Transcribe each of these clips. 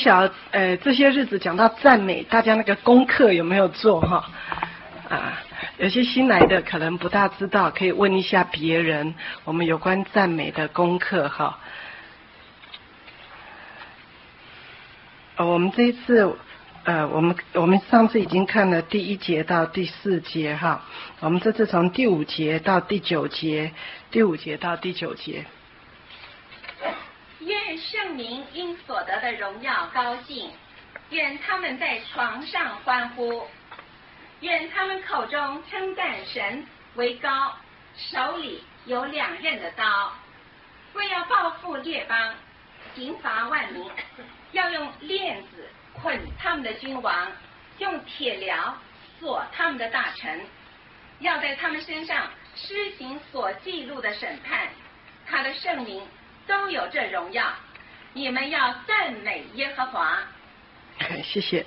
晓得这些日子讲到赞美，大家那个功课有没有做哈？有些新来的可能不大知道，可以问一下别人我们有关赞美的功课哈。我们这一次我们上次已经看了第1节到第4节哈，我们这次从第5节到第9节，第5节到第9节。 愿圣民因所得的荣耀高兴，愿他们在床上欢呼，愿他们口中称赞神为高，手里有2刃的刀，为要报复列邦，刑罚万民，要用链子捆他们的君王，用铁镣锁他们的大臣，要在他们身上施行所记录的审判。他的圣名都有这荣耀，你们要赞美耶和华。 谢谢。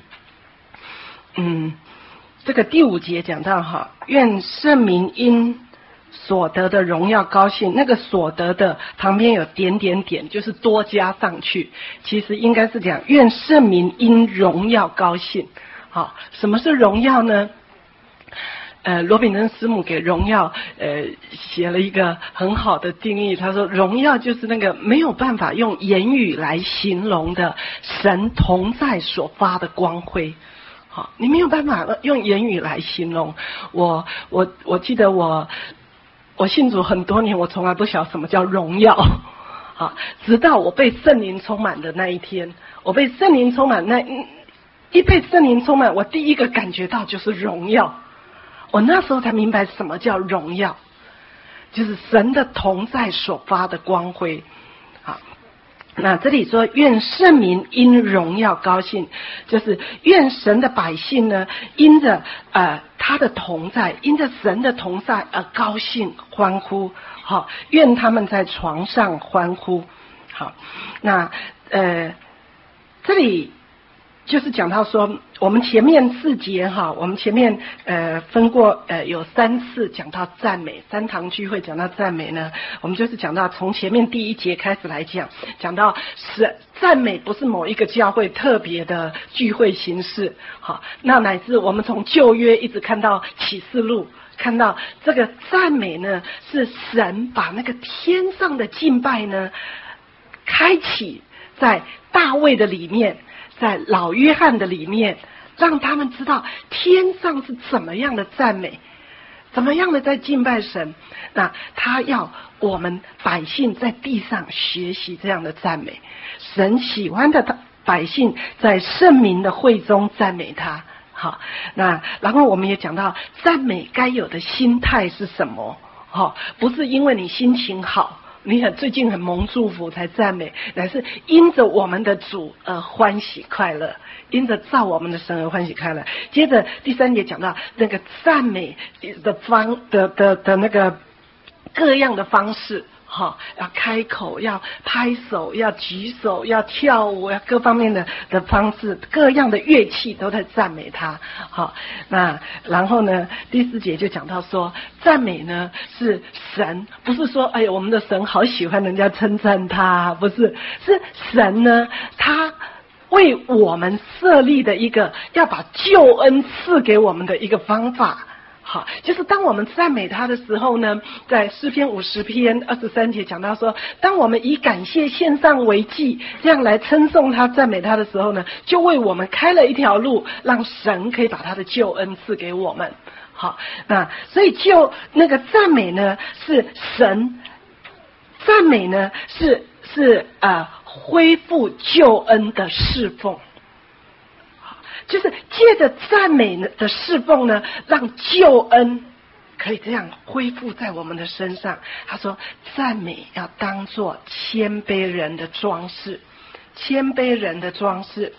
这个第5节讲到哈，愿圣民因所得的荣耀高兴，那个所得的旁边有点点点，就是多加上去，其实应该是讲愿圣民因荣耀高兴。好，什么是荣耀呢？罗秉珍师母给荣耀写了一个很好的定义，他说荣耀就是那个没有办法用言语来形容的神同在所发的光辉。好，你没有办法用言语来形容。我记得我信主很多年，我从来不晓得什么叫荣耀。好，直到我被圣灵充满的那一天，我被圣灵充满被圣灵充满，我第一个感觉到就是荣耀。我那时候才明白什么叫荣耀，就是神的同在所发的光辉。好，那这里说愿圣民因荣耀高兴，就是愿神的百姓呢因着他的同在，因着神的同在而高兴欢呼。好，愿他们在床上欢呼。好，那这里就是讲到说，我们前面4节哈，我们前面分过有3次讲到赞美，3堂聚会讲到赞美呢，我们就是讲到从前面第1节开始来讲到赞美不是某一个教会特别的聚会形式，好，那乃至我们从旧约一直看到启示录，看到这个赞美呢，是神把那个天上的敬拜呢开启在大卫的里面，在老约翰的里面，让他们知道天上是怎么样的赞美，怎么样的在敬拜神。那他要我们百姓在地上学习这样的赞美，神喜欢的百姓在圣民的会中赞美他。好，那然后我们也讲到赞美该有的心态是什么。不是因为你心情好，你最近很蒙祝福才赞美，乃是因着我们的主而欢喜快乐，因着造我们的神而欢喜快乐。接着第3节讲到那个赞美的那个各样的方式，要开口，要拍手，要举手，要跳舞，要各方面的方式，各样的乐器都在赞美他。好，那然后呢，第4节就讲到说，赞美呢是神，不是说哎呀我们的神好喜欢人家称赞他，不是，是神呢他为我们设立的一个要把救恩赐给我们的一个方法。好，就是当我们赞美他的时候呢，在诗篇50篇23节讲到说，当我们以感谢献上为祭，这样来称颂他赞美他的时候呢，就为我们开了一条路，让神可以把他的救恩赐给我们。好，那所以那个赞美呢是神，赞美呢是恢复救恩的侍奉，就是借着赞美的侍奉呢，让救恩可以这样恢复在我们的身上。他说赞美要当作谦卑人的装饰，谦卑人的装饰，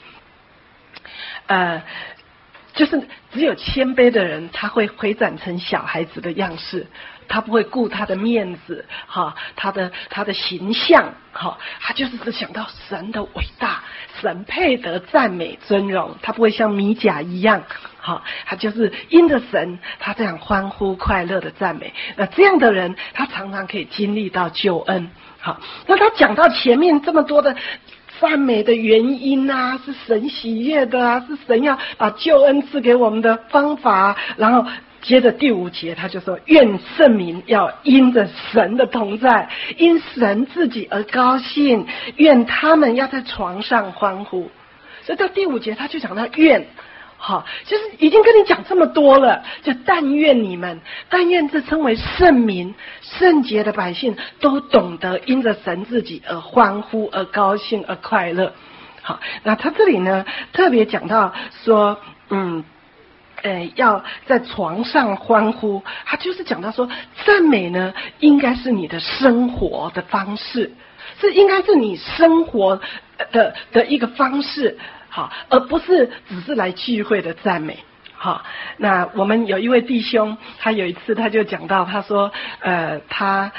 就是只有谦卑的人他会回转成小孩子的样式，他不会顾他的面子，他的形象，他就是只想到神的伟大，神配得赞美尊荣，他不会像米甲一样，他就是因着神他这样欢呼快乐的赞美。那这样的人他常常可以经历到救恩。好，那他讲到前面这么多的赞美的原因啊，是神喜悦的啊，是神要把救恩赐给我们的方法。然后接着第5节他就说，愿圣民要因着神的同在，因神自己而高兴，愿他们要在床上欢呼。所以到第5节他就讲到愿，好，就是已经跟你讲这么多了，就但愿你们，但愿这称为圣民、圣洁的百姓都懂得因着神自己而欢呼、而高兴、而快乐。好，那他这里呢特别讲到说，要在床上欢呼，他就是讲到说，赞美呢应该是你的生活的方式，是应该是你生活的一个方式。好，而不是只是来聚会的赞美。好，那我们有一位弟兄，他有一次他就讲到，他说，他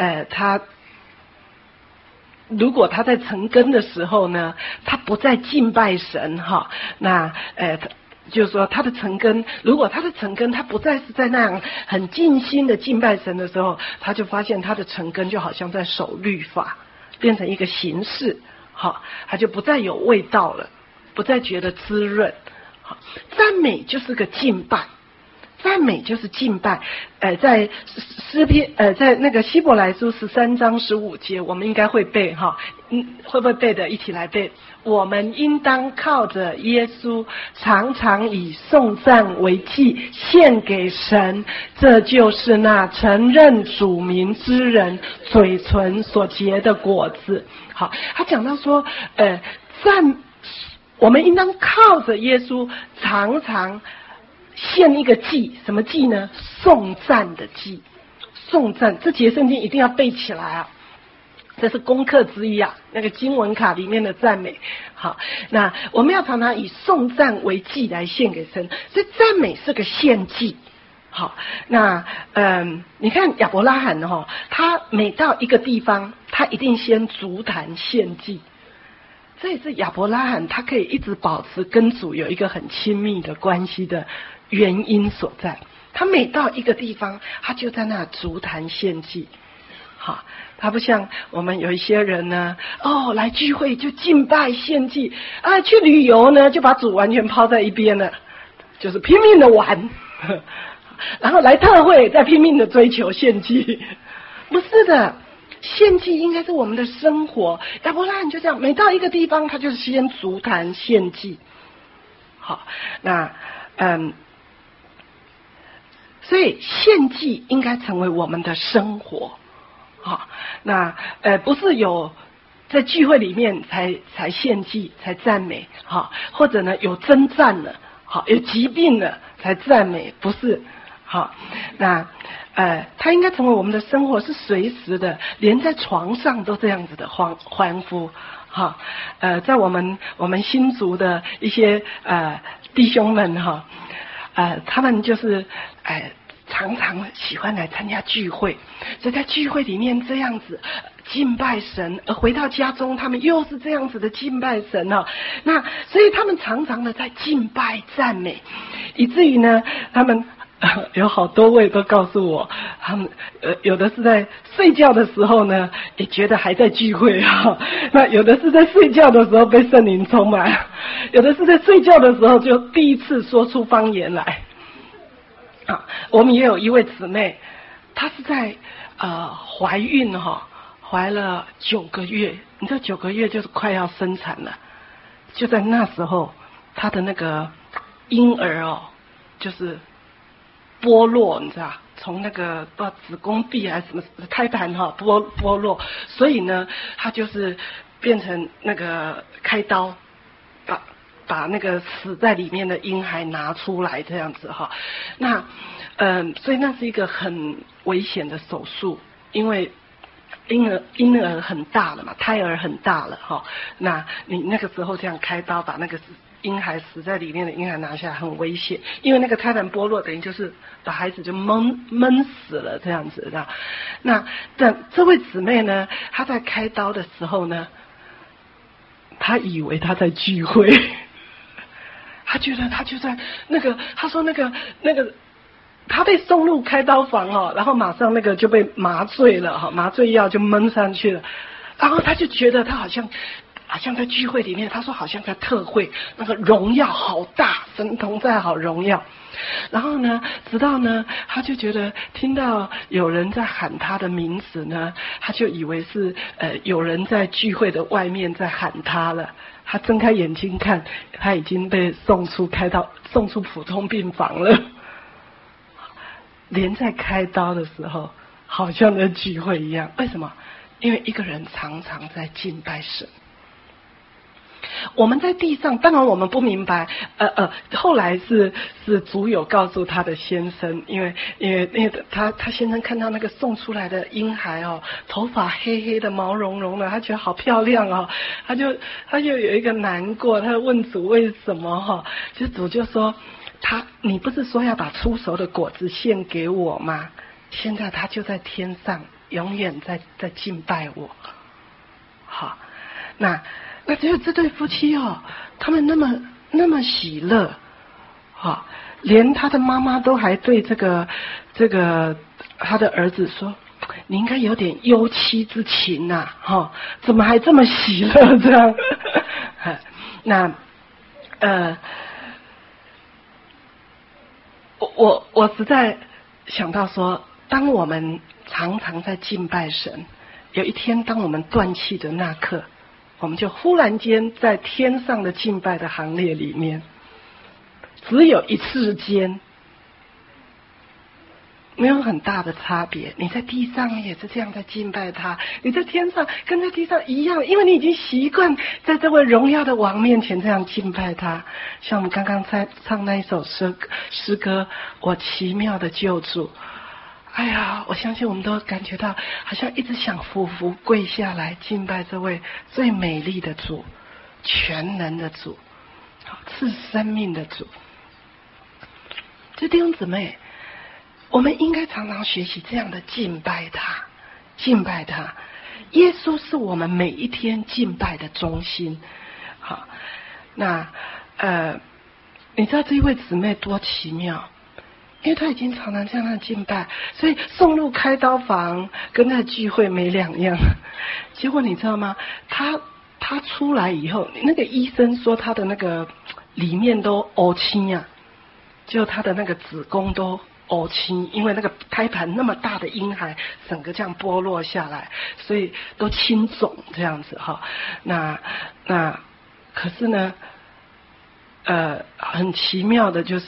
如果他在晨更的时候呢，他不再敬拜神，哈，那就是说他的晨更，如果他的晨更他不再是在那样很尽心的敬拜神的时候，他就发现他的晨更就好像在守律法，变成一个形式，好，他就不再有味道了。不再觉得滋润。好，赞美就是个敬拜，赞美就是敬拜。在诗篇，在那个希伯来书13章15节，我们应该会背哈，会不会背的？一起来背。我们应当靠着耶稣，常常以颂赞为祭献给神，这就是那承认主名之人嘴唇所结的果子。好，他讲到说，我们应当靠着耶稣，常常献一个祭，什么祭呢？颂赞的祭。颂赞，这节圣经一定要背起来啊，这是功课之一啊，那个经文卡里面的赞美。好，那我们要常常以颂赞为祭来献给神，所以赞美是个献祭。好，那你看亚伯拉罕哈，他每到一个地方，他一定先足坛献祭。这也是亚伯拉罕他可以一直保持跟主有一个很亲密的关系的原因所在。他每到一个地方，他就在那足坛献祭。好，他不像我们有一些人呢，来聚会就敬拜献祭啊，去旅游呢就把主完全抛在一边了，就是拼命的玩，然后来特会再拼命的追求献祭。不是的。献祭应该是我们的生活，亚伯拉罕就这样，每到一个地方，他就是先足坛献祭。好，那所以献祭应该成为我们的生活。好，那不是有在聚会里面才献祭才赞美，好，或者呢有征战了，好，有疾病了才赞美，不是。好，那它应该成为我们的生活，是随时的，连在床上都这样子的欢呼。哈，在我们新族的一些弟兄们哈，他们就是常常喜欢来参加聚会，所以在聚会里面这样子敬拜神，而回到家中他们又是这样子的敬拜神哦。那所以他们常常的在敬拜赞美，以至于呢他们有好多位都告诉我，他们有的是在睡觉的时候呢，也觉得还在聚会啊。那有的是在睡觉的时候被圣灵充满，有的是在睡觉的时候就第一次说出方言来。啊，我们也有一位姊妹，她是在怀孕哈，怀了9个月，你知道9个月就是快要生产了，就在那时候，她的那个婴儿就是剥落，你知道，从那个不知道子宫壁还是什么胎盘剥落，所以呢，他就是变成那个开刀，把那个死在里面的婴孩拿出来这样子哈。那所以那是一个很危险的手术，因为婴儿很大了嘛，胎儿很大了哈。那你那个时候这样开刀把那个婴孩死在里面的婴孩拿下来很危险，因为那个胎盘剥落等于就是把孩子就闷死了这样子的。那这位姊妹呢，她在开刀的时候呢，她以为她在聚会，她觉得她就在那个，她说那个她被送入开刀房然后马上那个就被麻醉了麻醉药就闷上去了，然后她就觉得她好像好像在聚会里面，他说好像在特会，那个荣耀好大，神同在好荣耀。然后呢，直到呢，他就觉得听到有人在喊他的名字呢，他就以为是有人在聚会的外面在喊他了。他睁开眼睛看，他已经被送出普通病房了。连在开刀的时候，好像在聚会一样。为什么？因为一个人常常在敬拜神。我们在地上，当然我们不明白，后来是主有告诉他的先生，因为他先生看到那个送出来的婴孩哦，头发黑黑的，毛茸茸的，他觉得好漂亮哦，他就有一个难过，他问主为什么哈，就主就说你不是说要把出熟的果子献给我吗？现在他就在天上，永远在敬拜我。好，那只有这对夫妻哦，他们那么喜乐，好，连他的妈妈都还对这个他的儿子说，你应该有点忧妻之情呐，哈，怎么还这么喜乐这样？那我实在想到说，当我们常常在敬拜神，有一天当我们断气的那刻，我们就忽然间在天上的敬拜的行列里面，只有一次间，没有很大的差别。你在地上也是这样在敬拜他，你在天上跟在地上一样，因为你已经习惯在这位荣耀的王面前这样敬拜他。像我们刚刚在唱那一首诗歌，我奇妙的救主。哎呀，我相信我们都感觉到，好像一直想匍匐跪下来敬拜这位最美丽的主，全能的主，赐生命的主。这弟兄姊妹，我们应该常常学习这样的敬拜他，敬拜他。耶稣是我们每一天敬拜的中心。好，那你知道这一位姊妹多奇妙？因为他已经常常这样的敬拜，所以送入开刀房跟那聚会没两样。结果你知道吗？他出来以后，那个医生说他的那个里面都凹青啊，就他的那个子宫都凹青，因为那个胎盘那么大的婴孩整个这样剥落下来，所以都青肿这样子哈。那可是呢，很奇妙的就是，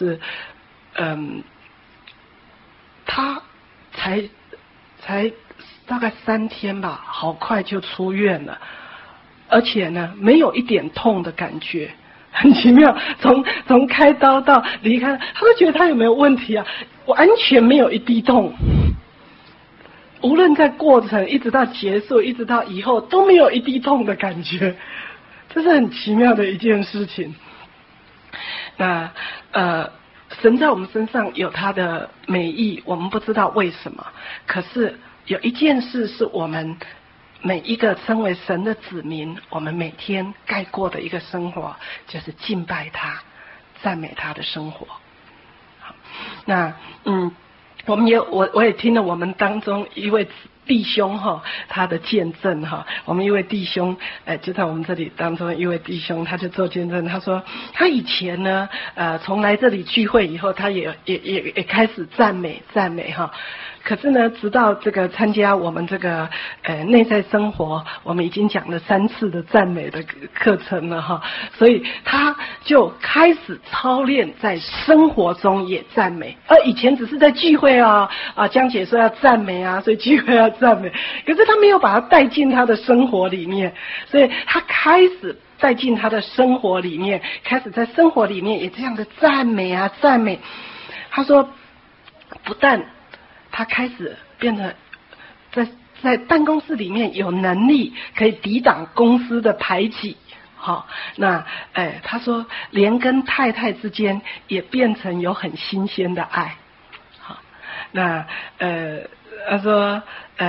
他才大概3天吧，好快就出院了，而且呢，没有一点痛的感觉，很奇妙。从开刀到离开，他都觉得他有没有问题啊？完全没有一滴痛，无论在过程一直到结束，一直到以后都没有一滴痛的感觉，这是很奇妙的一件事情。那神在我们身上有他的美意，我们不知道为什么。可是有一件事是我们每一个身为神的子民，我们每天该过的一个生活，就是敬拜他、赞美他的生活。好，那我也听了我们当中一位弟兄哈，他的见证哈，我们一位弟兄，就在我们这里当中一位弟兄，他就做见证，他说他以前呢，从来这里聚会以后，他也开始赞美哈。可是呢，直到这个参加我们这个内在生活，我们已经讲了3次的赞美的课程了哈，所以他就开始操练在生活中也赞美，而以前只是在聚会江姐说要赞美啊，所以聚会要赞美，可是他没有把它带进他的生活里面，所以他开始带进他的生活里面，开始在生活里面也这样的赞美啊赞美。他说，不但他开始变得在办公室里面有能力可以抵挡公司的排挤，好，那他说连跟太太之间也变成有很新鲜的爱，好，那他说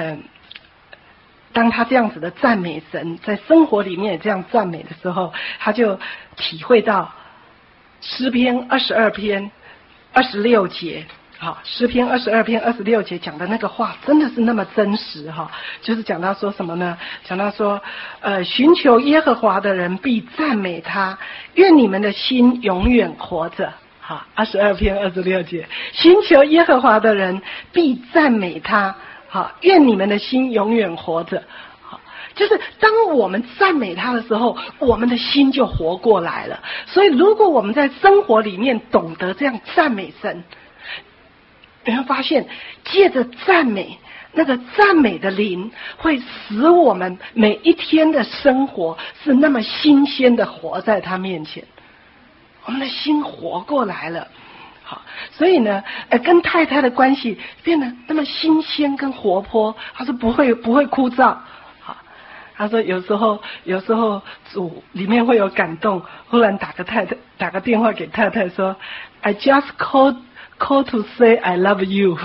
当他这样子的赞美神，在生活里面也这样赞美的时候，他就体会到诗篇22篇26节。 好，诗篇22篇26节讲的那个话真的是那么真实哈，就是讲到说什么呢？讲到说，寻求耶和华的人必赞美他，愿你们的心永远活着。好，22篇26节，寻求耶和华的人必赞美他，好，愿你们的心永远活着。好，就是当我们赞美他的时候，我们的心就活过来了。所以，如果我们在生活里面懂得这样赞美神，你会发现，借着赞美，那个赞美的灵会使我们每一天的生活是那么新鲜的活在他面前，我们的心活过来了。好，所以呢，跟太太的关系变得那么新鲜跟活泼，他说不会枯燥。好，他说有时候主里面会有感动，忽然打个电话给太太说 ，I just call to say I love you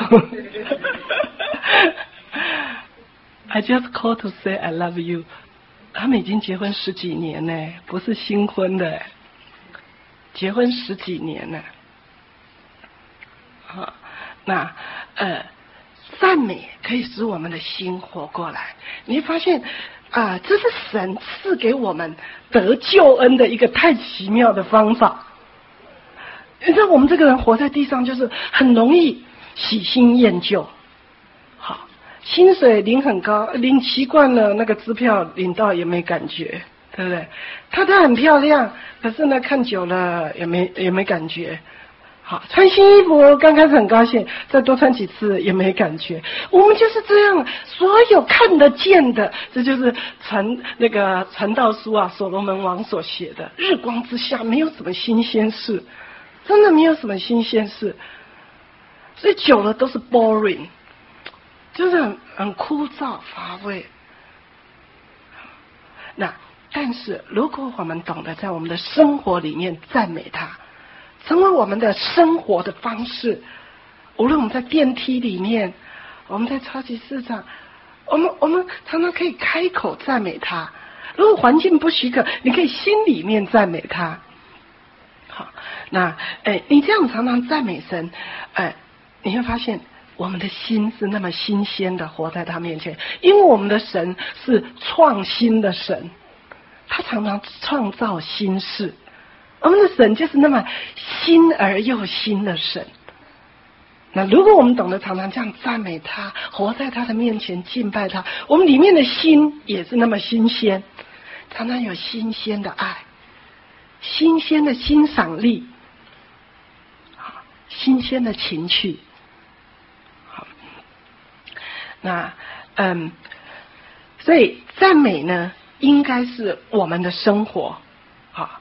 。I just call to say I love you。他们已经结婚10几年呢，不是新婚的，结婚10几年了。好，那赞美可以使我们的心活过来。你会发现这是神赐给我们得救恩的一个太奇妙的方法。你知道我们这个人活在地上就是很容易喜新厌旧，好，薪水领很高，领习惯了，那个支票领到也没感觉，对不对？太太很漂亮，可是呢看久了也没感觉。好，穿新衣服刚开始很高兴，再多穿几次也没感觉。我们就是这样，所有看得见的，这就是传道书啊，所罗门王所写的，日光之下没有什么新鲜事。真的没有什么新鲜事，所以久了都是 boring， 就是很枯燥乏味。那但是如果我们懂得在我们的生活里面赞美他，成为我们的生活的方式，无论我们在电梯里面，我们在超级市场，我们常常可以开口赞美他。如果环境不许可，你可以心里面赞美他。好，那你这样常常赞美神，你会发现我们的心是那么新鲜的活在他面前，因为我们的神是创新的神，他常常创造新事。我们的神就是那么新而又新的神。那如果我们懂得常常这样赞美他，活在他的面前敬拜他，我们里面的心也是那么新鲜，常常有新鲜的爱，新鲜的欣赏力，新鲜的情趣。好，那所以赞美呢，应该是我们的生活。好，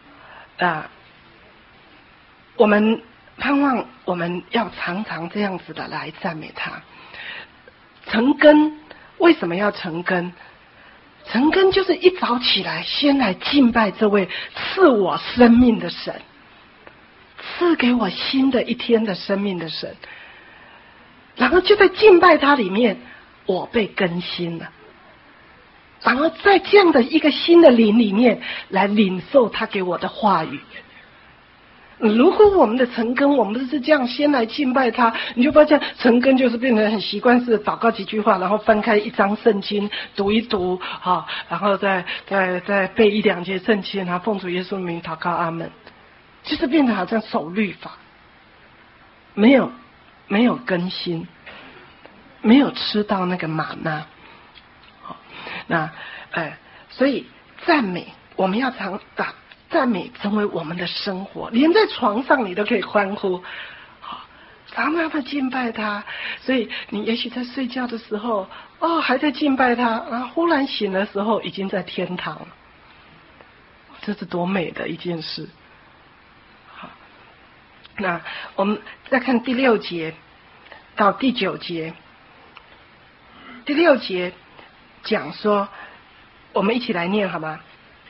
我们盼望我们要常常这样子的来赞美他。成根为什么要成根？成根就是一早起来先来敬拜这位赐我生命的神，赐给我新的一天的生命的神，然后就在敬拜他里面我被更新了，然后在这样的一个新的灵里面来领受他给我的话语。如果我们的成根，我们是这样先来敬拜他，你就发现成根就是变成很习惯式的祷告几句话，然后翻开一张圣经读一读，好，然后再背1、2节圣经，然后奉主耶稣名祷告阿门，就是变成好像守律法，没有更新，没有吃到那个玛纳。好，那所以赞美我们要常把赞美成为我们的生活，连在床上你都可以欢呼，好，常常的敬拜他。所以你也许在睡觉的时候，还在敬拜他，然后忽然醒的时候已经在天堂了，这是多美的一件事。好，那我们再看第6节到第9节。第6节讲说，我们一起来念好吗？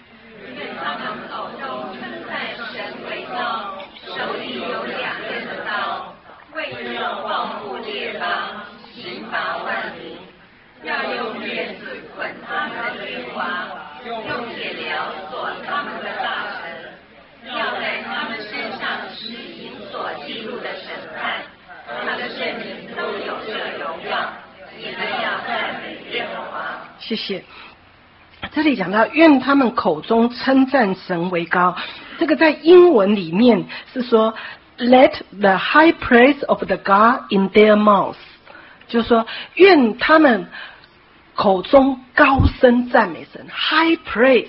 要用链子捆他们的君王，用铁镣锁他们的大臣，要在他们身上施行所记录的审判。他的谢谢。这里讲到愿他们口中称赞神为高，这个在英文里面是说 Let the high praise of the God in their mouths， 就是说愿他们口中高声赞美神 ，high praise，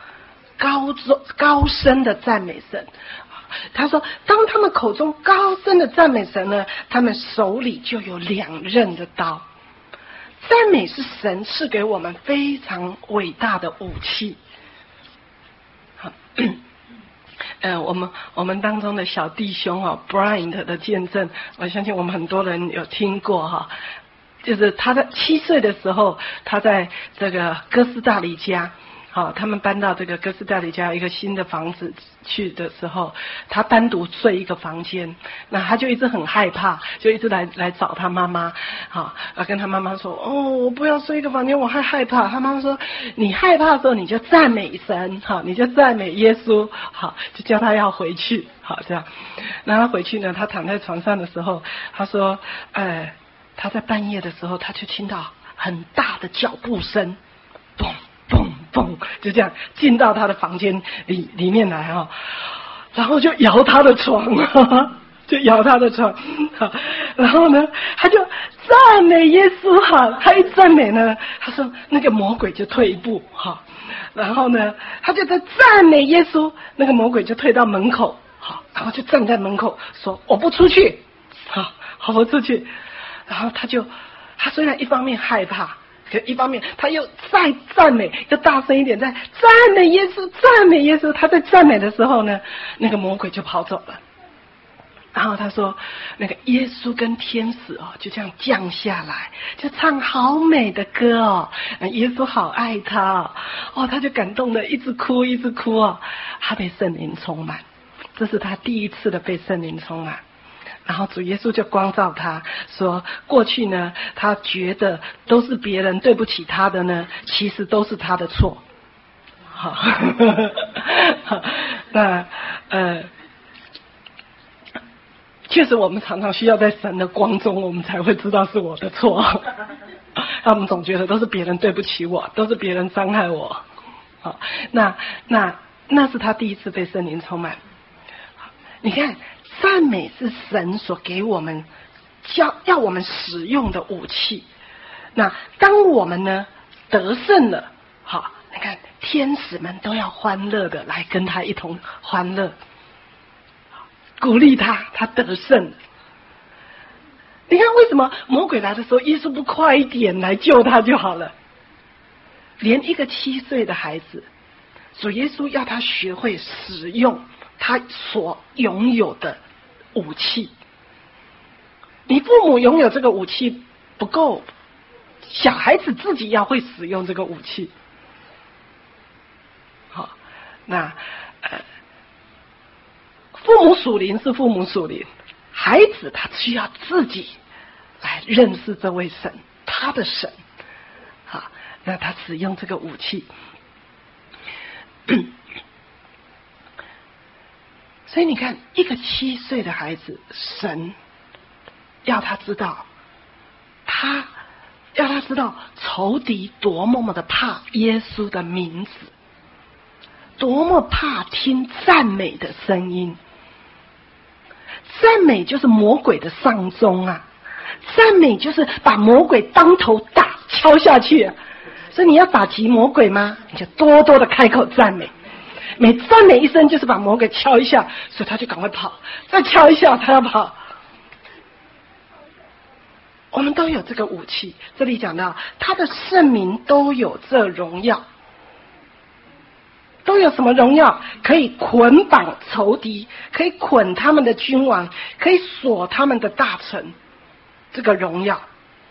高声的赞美神。他说，当他们口中高声的赞美神呢，他们手里就有2刃的刀。赞美是神赐给我们非常伟大的武器。好，我们当中的小弟兄Bryant 的见证，我相信我们很多人有听过哈。就是他在7岁的时候，他在这个哥斯达黎加，他们搬到这个哥斯达黎加一个新的房子去的时候，他单独睡一个房间，那他就一直很害怕，就一直来找他妈妈，跟他妈妈说，我不要睡一个房间，我害怕。他妈妈说，你害怕的时候你就赞美神，你就赞美耶稣，就叫他要回去，这样。那他回去呢，他躺在床上的时候，他说，他在半夜的时候，他就听到很大的脚步声，嘣嘣嘣，就这样进到他的房间里面来然后就摇他的床，就摇他的床，然后呢，他就赞美耶稣他一赞美呢，他说那个魔鬼就退一步然后呢，他就在赞美耶稣，那个魔鬼就退到门口然后就站在门口说我不出去，我不出去。然后他虽然一方面害怕，可一方面他又再赞美，又大声一点，在赞美耶稣，赞美耶稣。他在赞美的时候呢，那个魔鬼就跑走了。然后他说，那个耶稣跟天使就这样降下来，就唱好美的歌耶稣好爱他他就感动的一直哭一直哭他被圣灵充满，这是他第一次的被圣灵充满。然后主耶稣就光照他说，过去呢他觉得都是别人对不起他的呢，其实都是他的错。那确实我们常常需要在神的光中，我们才会知道是我的错。他们总觉得都是别人对不起我，都是别人伤害我。那是他第一次被圣灵充满。你看，赞美是神所给我们要我们使用的武器。那当我们呢得胜了，你看天使们都要欢乐的来跟他一同欢乐，鼓励他得胜了。你看为什么魔鬼来的时候，耶稣不快一点来救他就好了？连一个7岁的孩子，主耶稣要他学会使用他所拥有的武器。你父母拥有这个武器不够，小孩子自己要会使用这个武器。好，那父母属灵是父母属灵，孩子他需要自己来认识这位神，他的神。好，那他使用这个武器。所以你看，一个7岁的孩子，神要他知道仇敌多么的怕耶稣的名字，多么怕听赞美的声音。赞美就是魔鬼的上宗赞美就是把魔鬼当头打敲下去所以你要打击魔鬼吗？你就多多的开口赞美，每赞美一声就是把魔鬼敲一下，所以他就赶快跑，再敲一下他要跑。我们都有这个武器，这里讲到他的圣名都有这荣耀，都有什么荣耀？可以捆绑仇敌，可以捆他们的君王，可以锁他们的大臣，这个荣耀。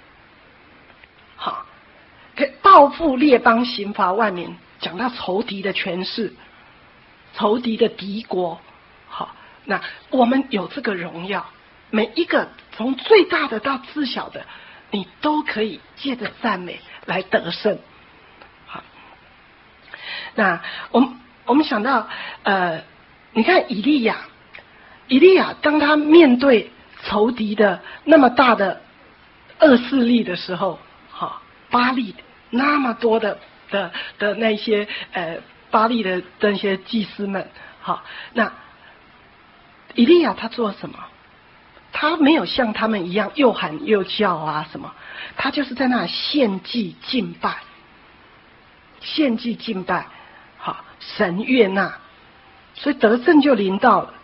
好，可以报复列邦，刑罚万民，讲到仇敌的权势，仇敌的敌国。好，那我们有这个荣耀，每一个从最大的到最小的，你都可以借着赞美来得胜。好，那我们想到你看以利亚当他面对仇敌的那么大的恶势力的时候，巴力那么多的那些巴力的那些祭司们，好，那以利亚他做什么？他没有像他们一样又喊又叫啊什么，他就是在那献祭敬拜，献祭敬拜，好，神悦纳，所以得胜就临到了。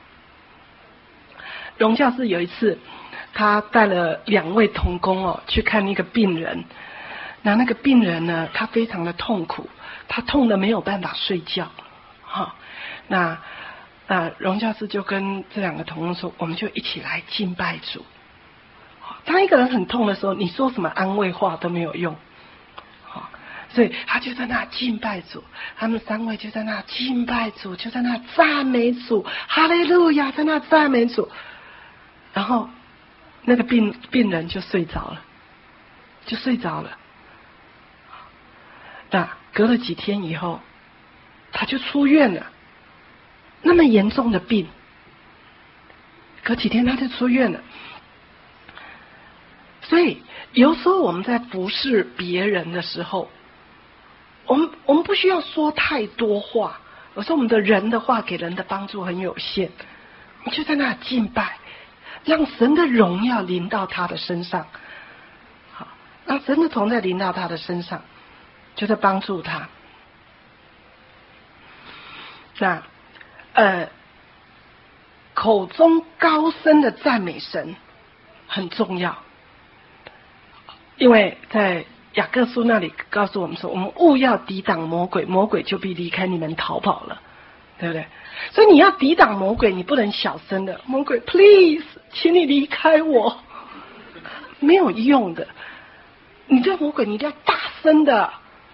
荣教士有一次，他带了2位同工去看一个病人，那个病人呢，他非常的痛苦，他痛得没有办法睡觉，那荣教士就跟这2个同工说，我们就一起来敬拜主。当一个人很痛的时候，你说什么安慰话都没有用，所以他就在那敬拜主，他们3位就在那敬拜主，就在那赞美主，哈利路亚，在那赞美主。然后那个病人就睡着了，那隔了几天以后，他就出院了。那么严重的病，隔几天他就出院了。所以有时候我们在服侍别人的时候，我们不需要说太多话，有时候我们的人的话给人的帮助很有限，我们就在那敬拜，让神的荣耀临到他的身上，好，让神的同在临到他的身上，就在帮助他。那口中高声的赞美神很重要，因为在雅各书那里告诉我们说，我们务要抵挡魔鬼，魔鬼就必离开你们逃跑了，对不对？所以你要抵挡魔鬼，你不能小声的，魔鬼 please 请你离开我，没有用的。你对魔鬼你一定要大声的，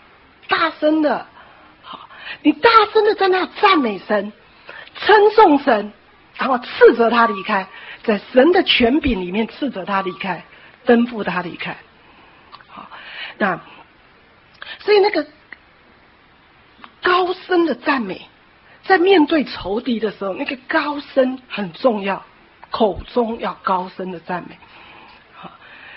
好，你大声的在那赞美神，称颂神，然后斥责他离开，在神的权柄里面斥责他离开，吩咐他离开。好，那所以那个高声的赞美，在面对仇敌的时候，那个高声很重要，口中要高声的赞美。好，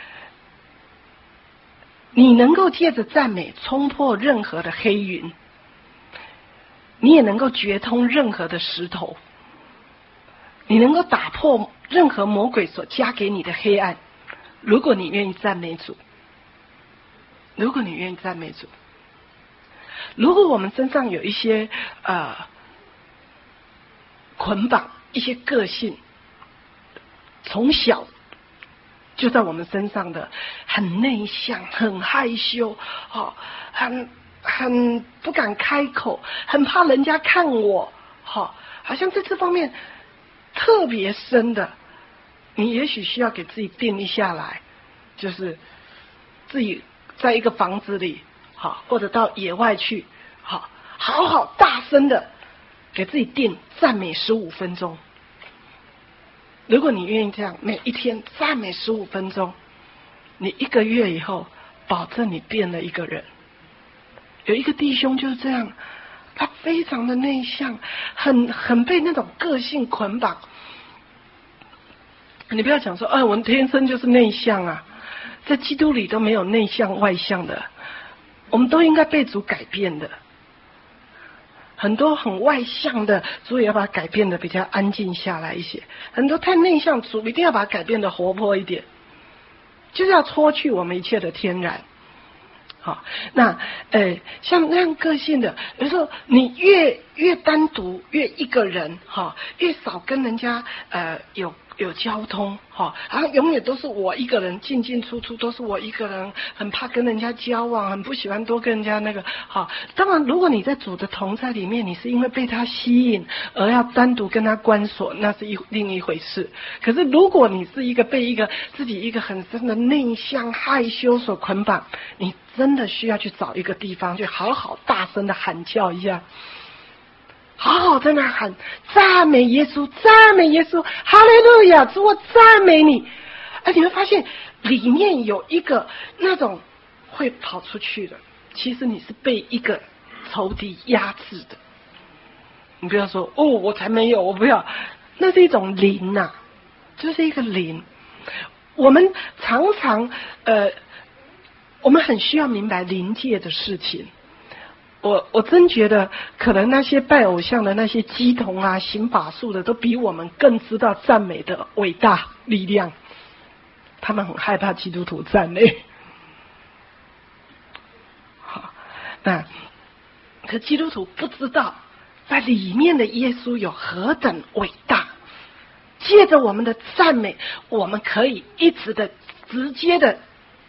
你能够借着赞美冲破任何的黑云，你也能够决通任何的石头，你能够打破任何魔鬼所加给你的黑暗，如果你愿意赞美主，如果我们身上有一些捆绑，一些个性从小就在我们身上的，很内向，很害羞，很不敢开口，很怕人家看我，好像在这方面特别深的，你也许需要给自己定立下来，就是自己在一个房子里，好，或者到野外去，好好大声的给自己定赞美15分钟。如果你愿意这样，每一天赞美15分钟，你1个月以后，保证你变了一个人。有一个弟兄就是这样，他非常的内向，很被那种个性捆绑。你不要讲说，我天生就是内向啊，在基督里都没有内向外向的，我们都应该被主改变的。很多很外向的，主也要把它改变的比较安静下来一些；很多太内向，主一定要把它改变的活泼一点，就是要脱去我们一切的天然。好，那像那样个性的，有时候你越单独，越一个人，越少跟人家有交通，然后永远都是我一个人，进进出出都是我一个人，很怕跟人家交往，很不喜欢多跟人家那个。好，当然如果你在主的同在里面，你是因为被他吸引而要单独跟他关锁，那是另一回事。可是如果你是被自己一个很深的内向害羞所捆绑，你真的需要去找一个地方，去好好大声的喊叫一下，好好在那喊赞美耶稣，赞美耶稣，哈利路亚，主我赞美你。你会发现里面有一个那种会跑出去的，其实你是被一个仇敌压制的。你不要说我才没有，我不要，那是一种灵啊，就是一个灵。我们常常我们很需要明白灵界的事情。我真觉得，可能那些拜偶像的那些乩童啊、行法术的，都比我们更知道赞美的伟大力量。他们很害怕基督徒赞美。好，那可基督徒不知道，在里面的耶稣有何等伟大。借着我们的赞美，我们可以一直的直接的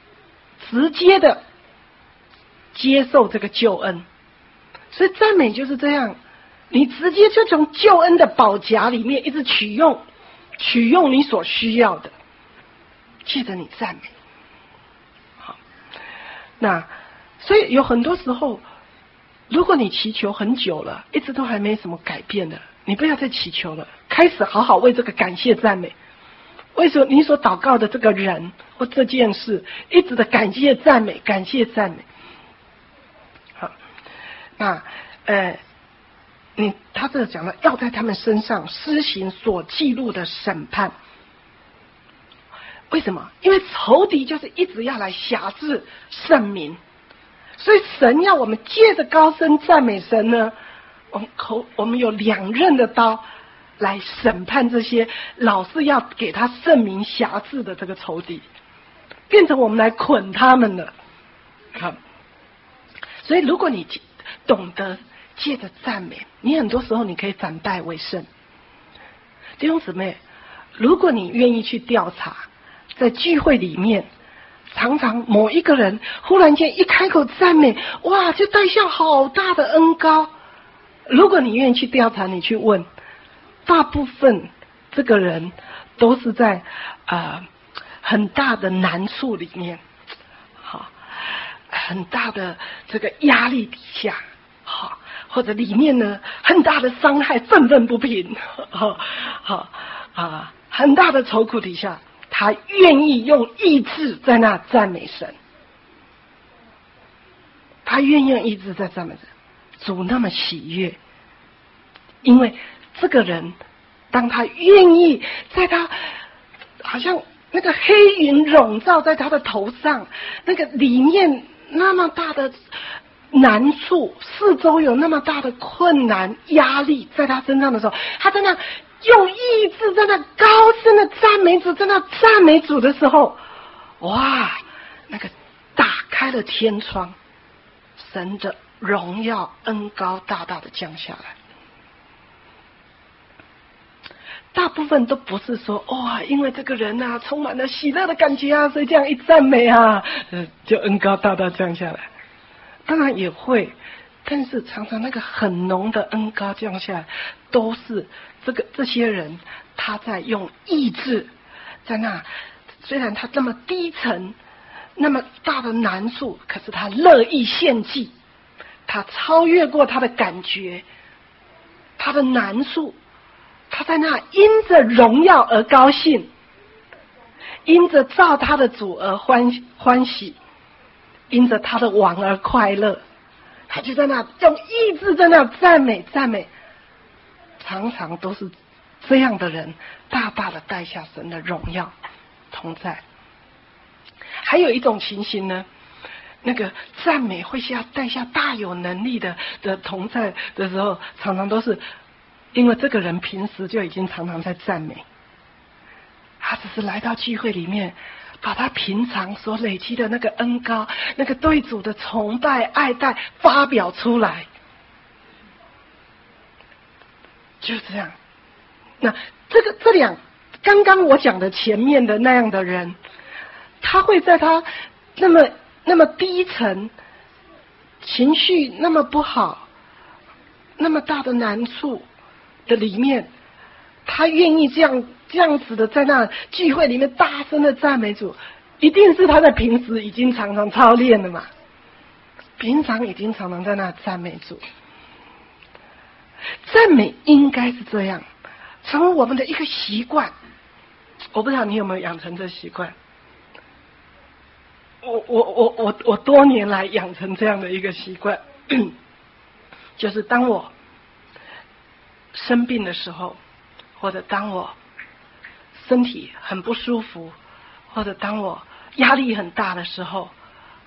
接受这个救恩。所以赞美就是这样，你直接就从救恩的宝匣里面一直取用你所需要的，借着你赞美。好，那所以有很多时候，如果你祈求很久了，一直都还没什么改变的，你不要再祈求了，开始好好为这个感谢赞美。为什么你所祷告的这个人或这件事，一直的感谢赞美，感谢赞美。好，那他这讲了，要在他们身上施行所记录的审判。为什么？因为仇敌就是一直要来辖制圣民，所以神要我们借着高声赞美神呢，我们有两刃的刀来审判这些老是要给他圣民辖制的这个仇敌，变成我们来捆他们了。看，所以如果你懂得借着赞美，你很多时候你可以反败为胜。弟兄姊妹，如果你愿意去调查，在聚会里面，常常某一个人忽然间一开口赞美，哇，就带下好大的恩膏。如果你愿意去调查，你去问，大部分这个人都是在很大的难处里面，好，很大的这个压力底下，好，或者里面呢很大的伤害，愤愤不平，很大的愁苦底下，他愿意用意志在那赞美神，他愿意用意志在赞美神，主那么喜悦，因为这个人当他愿意在他好像那个黑云笼罩在他的头上，那个里面那么大的难处，四周有那么大的困难压力在他身上的时候，他在那用意志在那高声的赞美主，在那赞美主的时候，哇，那个打开了天窗，神的荣耀恩膏大大的降下来。大部分都不是说哇，因为这个人啊充满了喜乐的感觉啊，所以这样一赞美啊，就恩膏大大降下来。当然也会，但是常常那个很浓的恩膏降下来，都是这些人他在用意志在那，虽然他这么低沉，那么大的难处，可是他乐意献祭，他超越过他的感觉，他的难处，他在那因着荣耀而高兴，因着造他的主而欢喜，因着他的王而快乐，他就在那用意志在那赞美，常常都是这样的人，大大的带下神的荣耀同在。还有一种情形呢，那个赞美会带下大有能力的同在的时候，常常都是因为这个人平时就已经常常在赞美，他只是来到聚会里面，把他平常所累积的那个恩膏，那个对主的崇拜爱戴发表出来，就这样。那刚刚我讲的前面的那样的人，他会在他那么低沉，情绪那么不好，那么大的难处的里面，他愿意这样子的在那聚会里面大声的赞美主，一定是他在平时已经常常操练了嘛，平常已经常常在那赞美主。赞美应该是这样，成为我们的一个习惯。我不知道你有没有养成这习惯。我多年来养成这样的一个习惯，就是当我生病的时候，或者当我身体很不舒服，或者当我压力很大的时候，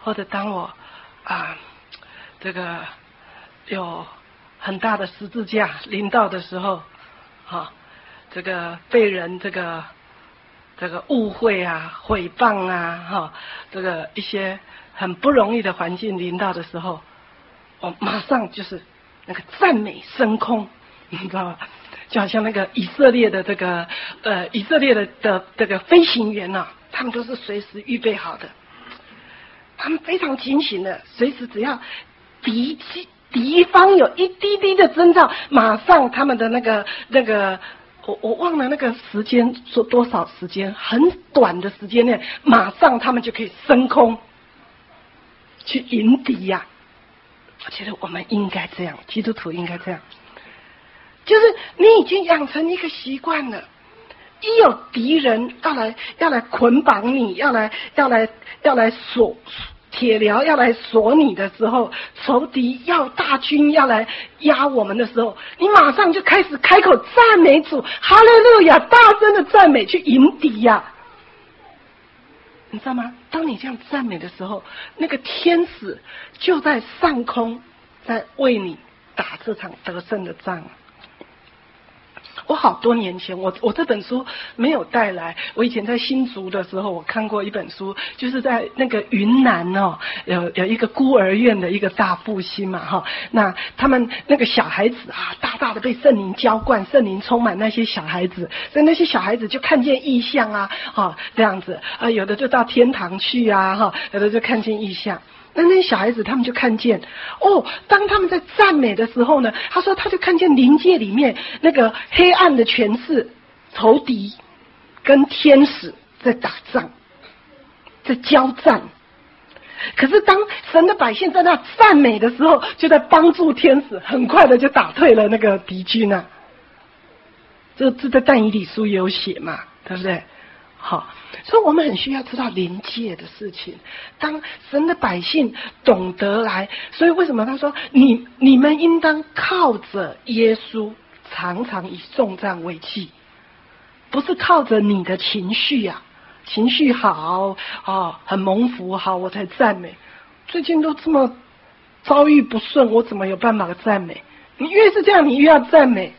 或者当我这个有很大的十字架临到的时候，这个被人这个误会啊、毁谤啊，这个一些很不容易的环境临到的时候，我马上就是那个赞美升空，你知道吗？就好像那个以色列的这个这个飞行员啊，他们都是随时预备好的，他们非常警醒的，随时只要敌方有一滴滴的征兆，马上他们的那个我忘了那个时间说多少时间，很短的时间内，马上他们就可以升空去迎敌呀。我觉得我们应该这样，基督徒应该这样，就是你已经养成一个习惯了，一有敌人要来捆绑你，要来锁铁镣要来锁你的时候，仇敌要大军要来压我们的时候，你马上就开始开口赞美主，哈利路亚，大声的赞美去迎敌呀。你知道吗？当你这样赞美的时候，那个天使就在上空在为你打这场得胜的仗。我好多年前，我这本书没有带来。我以前在新竹的时候，我看过一本书，就是在那个云南有一个孤儿院的一个大复兴嘛那他们那个小孩子大大的被圣灵浇灌，圣灵充满那些小孩子，所以那些小孩子就看见异象这样子有的就到天堂去有的就看见异象。那些小孩子他们就看见当他们在赞美的时候呢，他说他就看见灵界里面那个黑暗的权势仇敌跟天使在打仗，在交战。可是当神的百姓在那赞美的时候，就在帮助天使，很快的就打退了那个敌军啊。这在但以理书也有写嘛，对不对？好，所以我们很需要知道灵界的事情。当神的百姓懂得来，所以为什么他说你们应当靠着耶稣，常常以颂赞为祭，不是靠着你的情绪情绪好很蒙福好我才赞美。最近都这么遭遇不顺，我怎么有办法赞美？你越是这样，你越要赞美。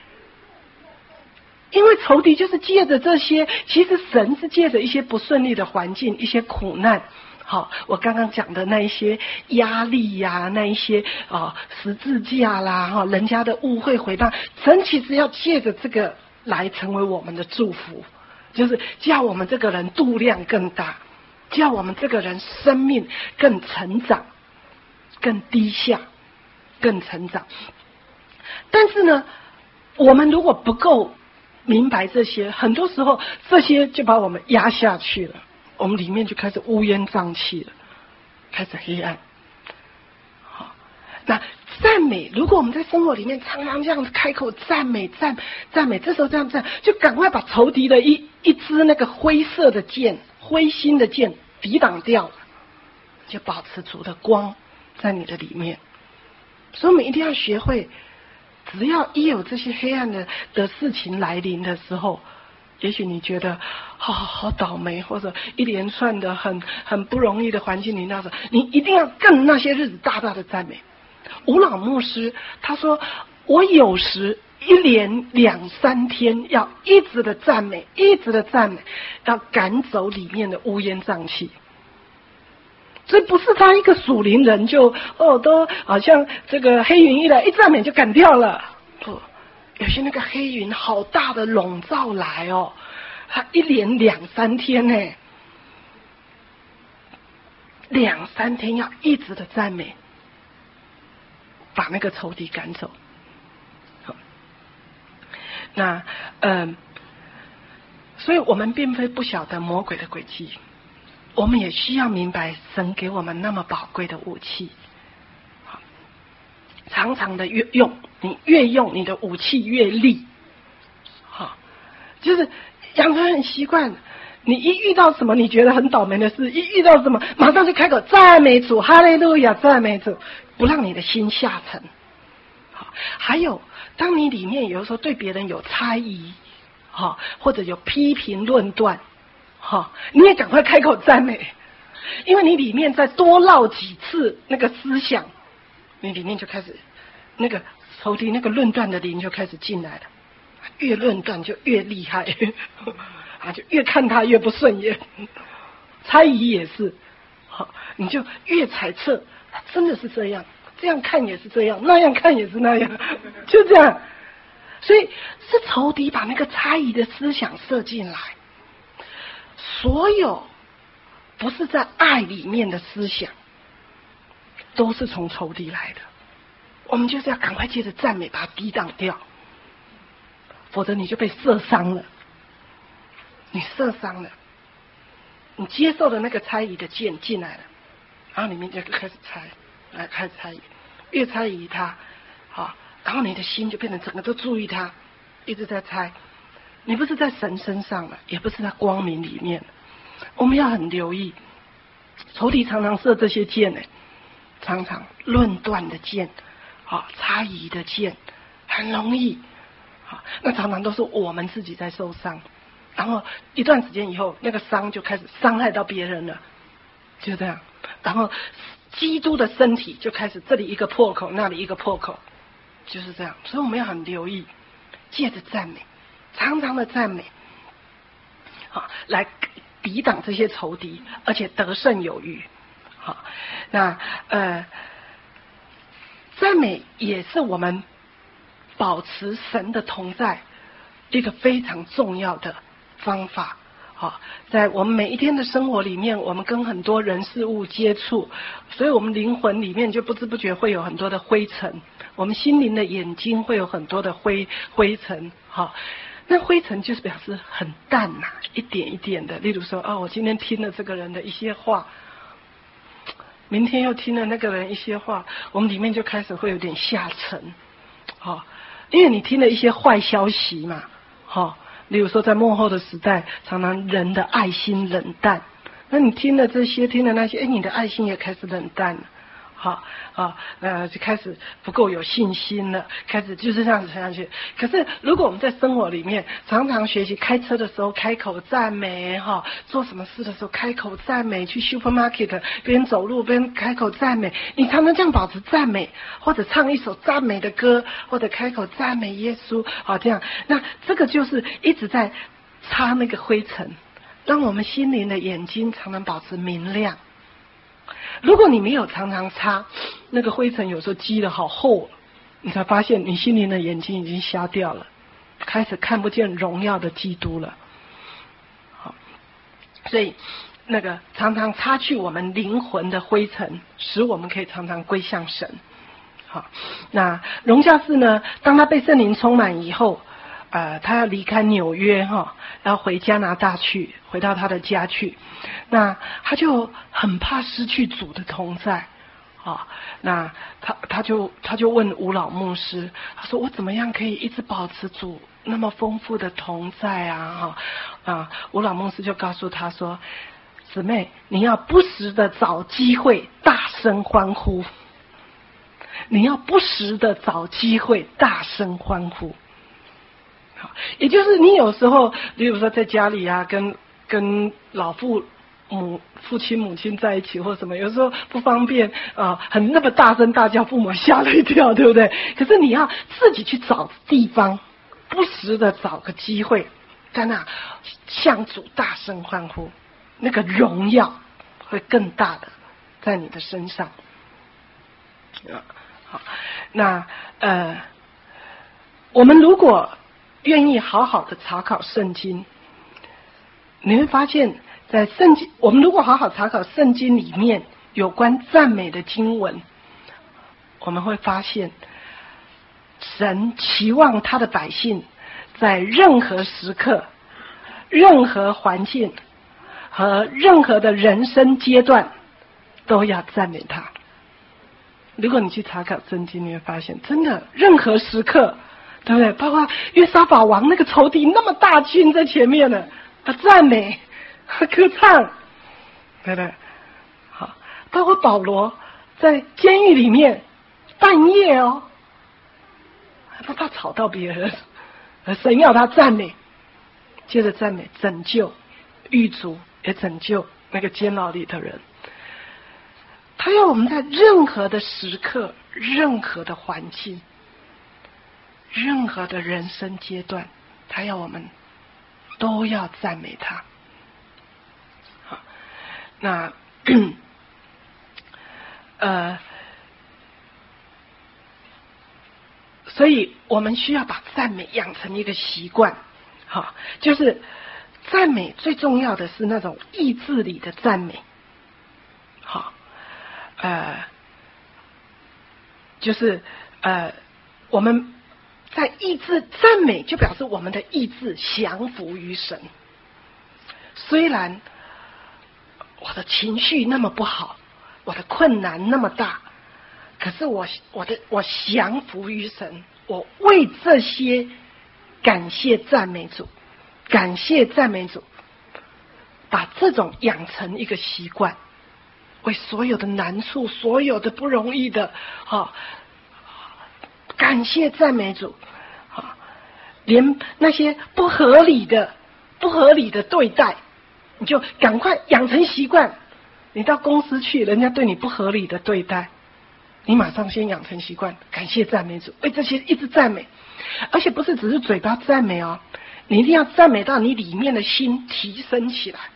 因为仇敌就是借着这些，其实神是借着一些不顺利的环境，一些苦难，我刚刚讲的那一些压力那一些十字架啦人家的误会毁谤，神其实要借着这个来成为我们的祝福，就是叫我们这个人度量更大，叫我们这个人生命更成长，更低下，更成长。但是呢，我们如果不够明白这些，很多时候这些就把我们压下去了，我们里面就开始乌烟瘴气了，开始黑暗。好，那赞美，如果我们在生活里面常常这样子开口赞美，这时候这样就赶快把仇敌的一支那个灰色的箭、灰心的箭抵挡掉了，就保持主的光在你的里面。所以我们一定要学会，只要一有这些黑暗的事情来临的时候，也许你觉得好倒霉，或者一连串的很不容易的环境临到时，你一定要更那些日子大大的赞美。吴老牧师他说，我有时一连2-3天要一直的赞美，要赶走里面的乌烟瘴气。所以不是他一个属灵人就都好像这个黑云一来一赞美就赶掉了，不，有些那个黑云好大的笼罩来他一连2-3天呢，2-3天要一直的赞美，把那个仇敌赶走。那所以我们并非不晓得魔鬼的诡计，我们也需要明白神给我们那么宝贵的武器，常常的用，你越用你的武器越利，就是养成很习惯。你一遇到什么你觉得很倒霉的事，一遇到什么马上就开口赞美主，哈利路亚，赞美主，不让你的心下沉。还有当你里面有时候对别人有猜疑或者有批评论断，你也赶快开口赞美， 因为你里面再多绕几次那个思想，你里面就开始那个仇敌那个论断的灵就开始进来了，越论断就越厉害啊，就越看他越不顺眼。猜疑也是，好，你就越猜测，真的是这样，这样看也是这样，那样看也是那样，就这样。所以是仇敌把那个猜疑的思想射进来，所有不是在爱里面的思想，都是从仇敌来的。我们就是要赶快借着赞美把它抵挡掉，否则你就被射伤了。你射伤了，你接受的那个猜疑的箭进来了，然后里面就开始猜，开始猜疑，越猜疑他，好，然后你的心就变成整个都注意他，一直在猜。你不是在神身上了，也不是在光明里面。我们要很留意，仇敌常常射这些箭呢，常常论断的箭，猜疑的箭，很容易，那常常都是我们自己在受伤。然后一段时间以后，那个伤就开始伤害到别人了，就这样。然后基督的身体就开始这里一个破口，那里一个破口，就是这样。所以我们要很留意，借着赞美，常常的赞美，来抵挡这些仇敌，而且得胜有余。好，那赞美也是我们保持神的同在一个非常重要的方法。在我们每一天的生活里面，我们跟很多人事物接触，所以我们灵魂里面就不知不觉会有很多的灰尘，我们心灵的眼睛会有很多的灰尘。那灰尘就是表示很淡呐，一点一点的。例如说，我今天听了这个人的一些话，明天又听了那个人一些话，我们里面就开始会有点下沉。因为你听了一些坏消息嘛，例如说在末后的时代，常常人的爱心冷淡，那你听了这些，听了那些，你的爱心也开始冷淡了。就开始不够有信心了，开始就是这样子下去。可是如果我们在生活里面常常学习，开车的时候开口赞美，做什么事的时候开口赞美，去 supermarket 边走路边开口赞美，你常常这样保持赞美，或者唱一首赞美的歌，或者开口赞美耶稣，这样，那这个就是一直在擦那个灰尘，让我们心灵的眼睛常常保持明亮。如果你没有常常擦，那个灰尘有时候积得好厚，你才发现你心灵的眼睛已经瞎掉了，开始看不见荣耀的基督了。好，所以那个常常擦去我们灵魂的灰尘，使我们可以常常归向神。好，那荣教士呢，当他被圣灵充满以后，他要离开纽约要回加拿大去，回到他的家去。那他就很怕失去主的同在，那他就问吴老牧师，他说我怎么样可以一直保持主那么丰富的同在啊？吴老牧师就告诉他说，姊妹，你要不时的找机会大声欢呼，你要不时的找机会大声欢呼。也就是你有时候，比如说在家里啊，跟老父亲母亲在一起或什么，有时候不方便很那么大声大叫，父母吓了一跳，对不对？可是你要自己去找地方，不时的找个机会，在那向主大声欢呼，那个荣耀会更大的在你的身上。好，那我们如果愿意好好的查考圣经，你会发现在圣经，我们如果好好查考圣经里面有关赞美的经文，我们会发现神期望他的百姓在任何时刻、任何环境和任何的人生阶段都要赞美他。如果你去查考圣经，你会发现真的任何时刻，对不对？包括约沙法王那个仇敌那么大军在前面呢，他赞美歌唱，对不对？好，包括保罗在监狱里面半夜还不怕吵到别人，神要他赞美，接着赞美拯救狱卒，也拯救那个监牢里的人。 他要我们在任何的时刻、任何的环境、任何的人生阶段，他要我们都要赞美他。好，那所以我们需要把赞美养成一个习惯。好，就是赞美最重要的是那种意志里的赞美。好，就是我们在意志赞美，就表示我们的意志降服于神。虽然我的情绪那么不好，我的困难那么大，可是我降服于神，我为这些感谢赞美主，感谢赞美主，把这种养成一个习惯，为所有的难处、所有的不容易的，感谢赞美主，连那些不合理的对待，你就赶快养成习惯。你到公司去，人家对你不合理的对待，你马上先养成习惯，感谢赞美主，为这些一直赞美，而且不是只是嘴巴赞美哦，你一定要赞美到你里面的心提升起来。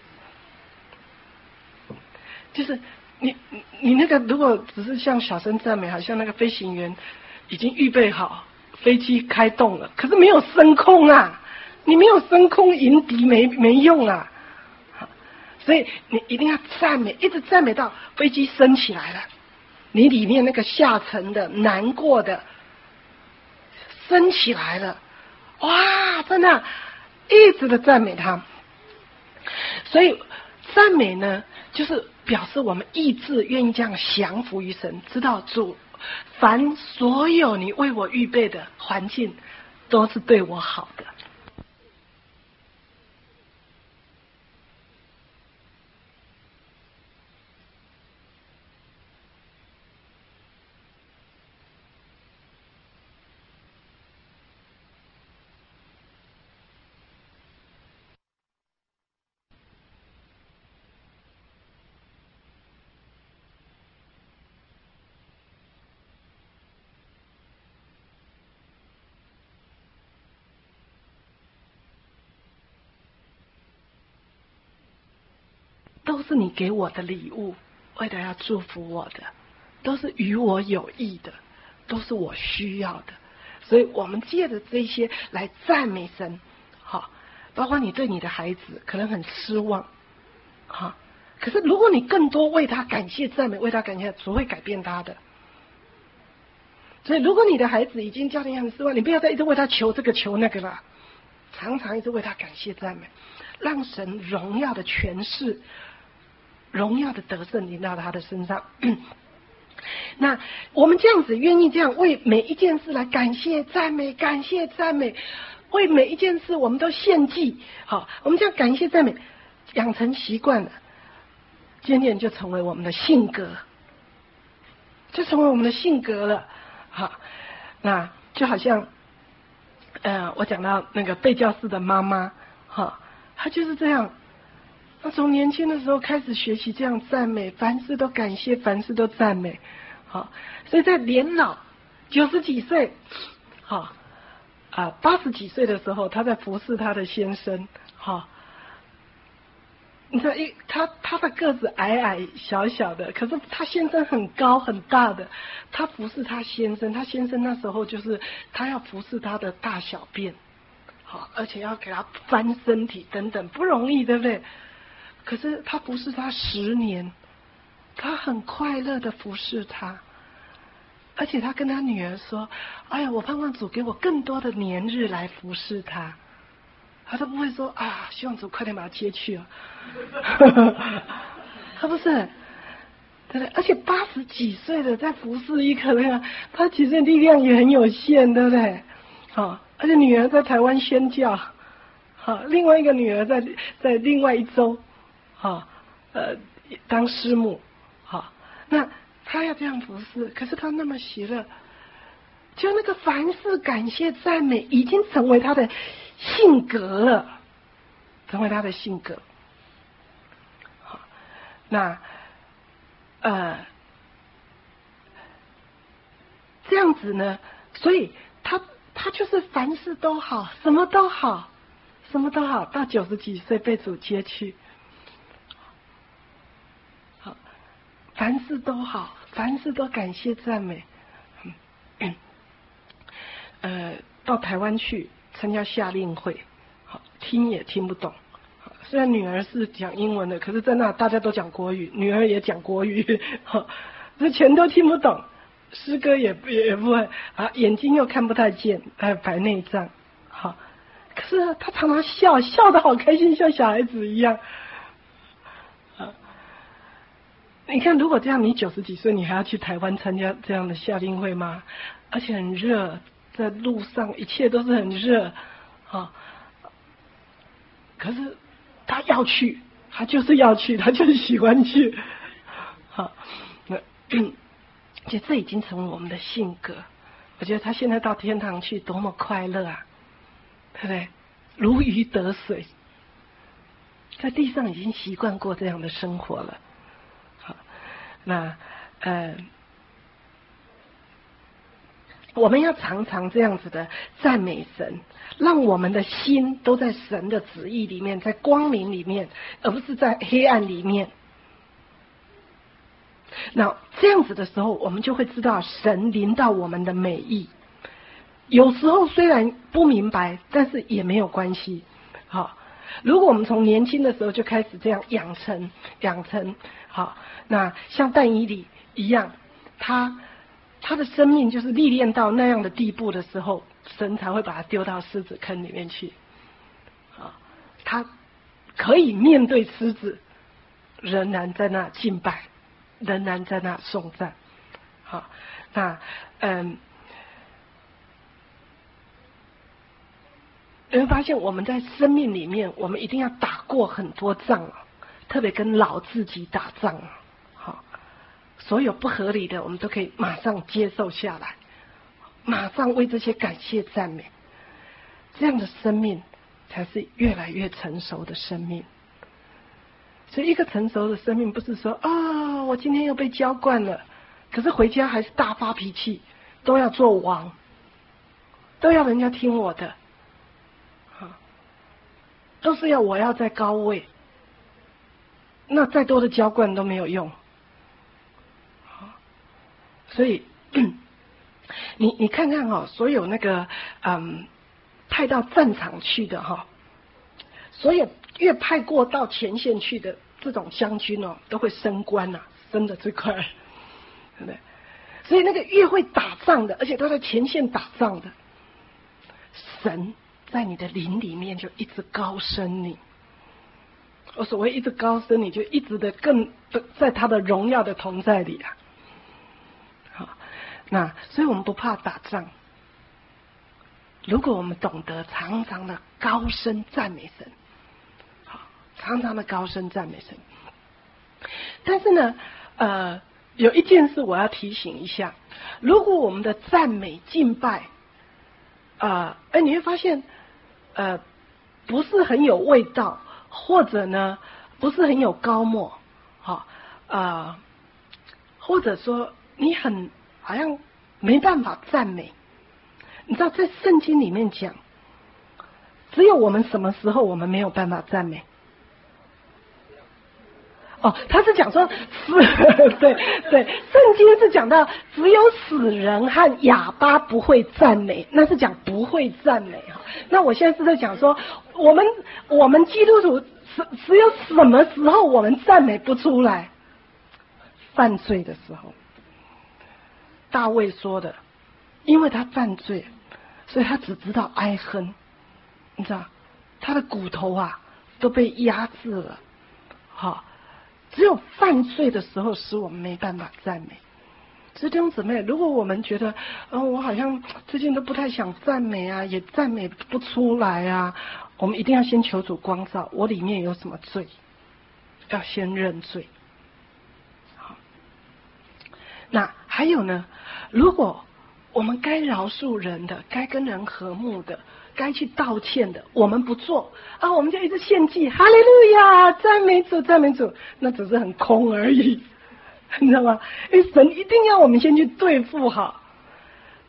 就是你那个如果只是像小声赞美，好像那个飞行员已经预备好飞机开动了，可是没有升空啊，你没有升空迎敌没用啊。所以你一定要赞美，一直赞美到飞机升起来了，你里面那个下沉的难过的升起来了，哇，真的一直的赞美他。所以赞美呢，就是表示我们意志愿意这样降服于神，知道主凡所有你为我预备的环境都是对我好的。都是你给我的礼物，为了要祝福我的，都是与我有益的，都是我需要的。所以我们借着这些来赞美神。好，包括你对你的孩子可能很失望，好，可是如果你更多为他感谢赞美，为他感谢，主会改变他的。所以如果你的孩子已经叫你很失望，你不要再一直为他求这个求那个了，常常一直为他感谢赞美，让神荣耀的诠释，荣耀的得胜临到他的身上。那我们这样子愿意这样为每一件事来感谢赞美，感谢赞美，为每一件事我们都献祭。好，我们这样感谢赞美养成习惯了，渐渐就成为我们的性格，就成为我们的性格了。好，那就好像我讲到那个贝教士的妈妈，她就是这样，她从年轻的时候开始学习这样赞美，凡事都感谢，凡事都赞美。好，所以在年老90几岁80几岁的时候，她在服侍她的先生。你知道他的个子矮矮小小的，可是他先生很高很大的，他服侍他先生，他先生那时候就是他要服侍他的大小便，好，而且要给他翻身体等等，不容易，对不对？可是他服侍他10年，他很快乐的服侍他，而且他跟他女儿说：“哎呀，我盼望主给我更多的年日来服侍他。”他都不会说啊，希望主快点把他接去啊。他不是，对不对？而且80几岁的在服侍一个那个，他其实力量也很有限，对不对？好，而且女儿在台湾宣教，好，另外一个女儿在另外一州，好，当师母，好，那他要这样服侍，可是他那么喜乐，就那个凡事感谢赞美，已经成为他的性格了，成为他的性格。好，那这样子呢，所以他就是凡事都好，什么都好，什么都好，到90几岁被主接去，好，凡事都好，凡事都感谢赞美。到台湾去参加夏令会，好，听也听不懂。虽然女儿是讲英文的，可是在那大家都讲国语，女儿也讲国语，这全都听不懂，诗歌也不会啊，眼睛又看不太见，白内障，好，可是他常常笑得好开心，像小孩子一样。你看，如果这样，你90几岁，你还要去台湾参加这样的夏令会吗？而且很热，在路上一切都是很热，可是他要去，他就是要去，他就是喜欢去，好，其实这已经成为我们的性格。我觉得他现在到天堂去多么快乐啊，对不对？如鱼得水，在地上已经习惯过这样的生活了。好，那我们要常常这样子的赞美神，让我们的心都在神的旨意里面，在光明里面，而不是在黑暗里面。那这样子的时候，我们就会知道神临到我们的美意。有时候虽然不明白，但是也没有关系。好，如果我们从年轻的时候就开始这样养成，好，那像但以理一样，他的生命就是历练到那样的地步的时候，神才会把他丢到狮子坑里面去。啊，他可以面对狮子，仍然在那敬拜，仍然在那颂赞。好，那你会发现我们在生命里面，我们一定要打过很多仗，特别跟老自己打仗。好，所有不合理的，我们都可以马上接受下来，马上为这些感谢赞美。这样的生命才是越来越成熟的生命。所以一个成熟的生命不是说啊，我今天又被浇灌了，可是回家还是大发脾气，都要做王，都要人家听我的，都是要我要在高位，那再多的浇灌都没有用。所以你看看所有那个派到战场去的所有越派过到前线去的这种将军都会升官升得最快，对不对？所以那个越会打仗的，而且都在前线打仗的，神在你的灵里面就一直高升你。我所谓一直高升你，就一直的更在他的荣耀的同在里啊。好，那所以我们不怕打仗。如果我们懂得常常的高声赞美神，好，常常的高声赞美神。但是呢，有一件事我要提醒一下，如果我们的赞美敬拜，你会发现，不是很有味道，或者呢，不是很有高墨，或者说你好像没办法赞美。你知道在圣经里面讲，只有我们什么时候我们没有办法赞美？他是讲说对，圣经是讲到只有死人和哑巴不会赞美，那是讲不会赞美那我现在是在讲说，我们基督徒只有什么时候我们赞美不出来？犯罪的时候。大卫说的，因为他犯罪，所以他只知道哀哼，你知道，他的骨头都被压制了。好，只有犯罪的时候使我们没办法赞美。所以弟兄姊妹，如果我们觉得我好像最近都不太想赞美也赞美不出来我们一定要先求主光照，我里面有什么罪，要先认罪。好，那还有呢，如果我们该饶恕人的，该跟人和睦的，该去道歉的，我们不做我们就一直献祭，哈利路亚，赞美主，赞美主，那只是很空而已，你知道吗？因为神一定要我们先去对付好，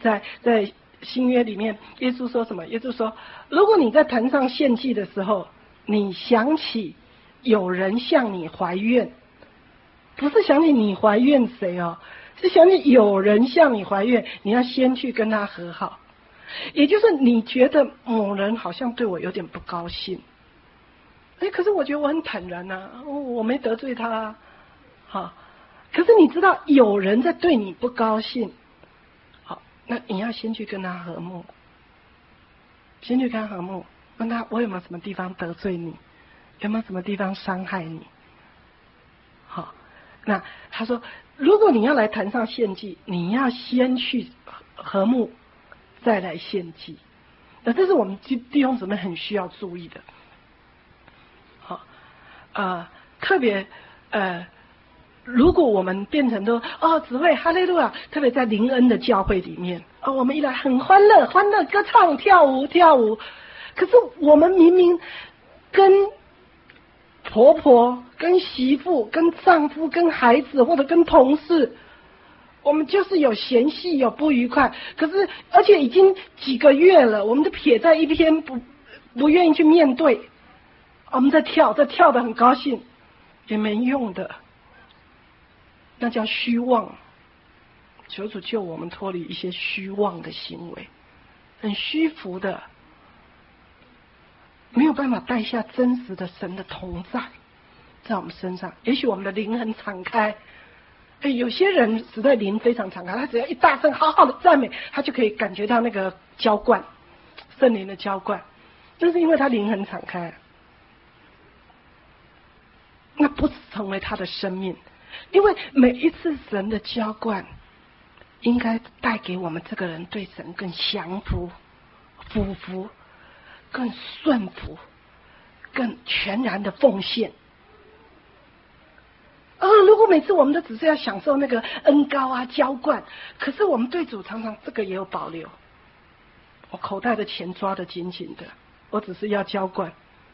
在新约里面，耶稣说什么？耶稣说，如果你在坛上献祭的时候，你想起有人向你怀怨，不是想起你怀怨谁哦，是想起有人向你怀怨，你要先去跟他和好。也就是你觉得某人好像对我有点不高兴，可是我觉得我很坦然啊，我没得罪他啊，好，可是你知道有人在对你不高兴，好，那你要先去跟他和睦，先去跟他和睦，问他我有没有什么地方得罪你，有没有什么地方伤害你，好，那他说如果你要来坛上献祭，你要先去和睦再来献祭，那这是我们弟兄姊妹很需要注意的。好，特别如果我们变成都只会哈利路亚，特别在灵恩的教会里面，我们一来很欢乐，歌唱跳舞，可是我们明明跟婆婆、跟媳妇、跟丈夫、跟孩子或者跟同事，我们就是有嫌隙，有不愉快，可是而且已经几个月了，我们都撇在一边，不愿意去面对，我们在跳得很高兴，也没用的，那叫虚妄。求主救我们脱离一些虚妄的行为，很虚浮的，没有办法带下真实的神的同在我们身上。也许我们的灵很敞开，有些人实在灵非常敞开，他只要一大声好好的赞美，他就可以感觉到那个浇灌，圣灵的浇灌，那是因为他灵很敞开，那不成为他的生命。因为每一次神的浇灌应该带给我们这个人对神更降服、俯伏、更顺服、更全然的奉献。如果每次我们都只是要享受那个恩膏啊、浇灌，可是我们对主常常这个也有保留。我口袋的钱抓得紧紧的，我只是要浇灌，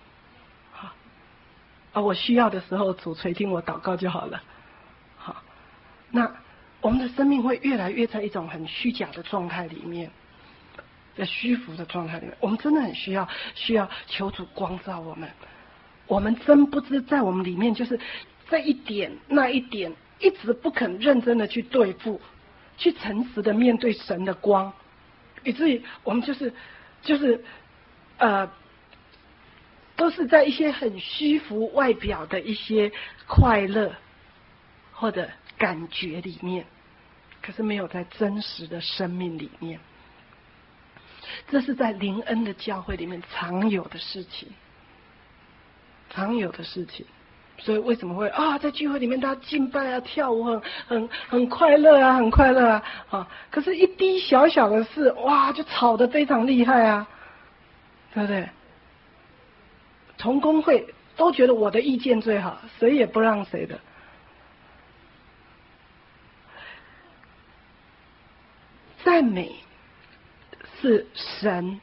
我需要的时候主垂听我祷告就好了。好，那我们的生命会越来越在一种很虚假的状态里面，在虚浮的状态里面，我们真的很需要求主光照我们。我们真不知在我们里面就是这一点那一点，一直不肯认真的去对付，去诚实的面对神的光，以至于我们就是都是在一些很虚浮外表的一些快乐或者感觉里面，可是没有在真实的生命里面。这是在灵恩的教会里面常有的事情，所以为什么会在聚会里面大家敬拜啊、跳舞很快乐啊，可是一滴小小的事，就吵得非常厉害啊，对不对？同工会都觉得我的意见最好，谁也不让谁的。赞美是神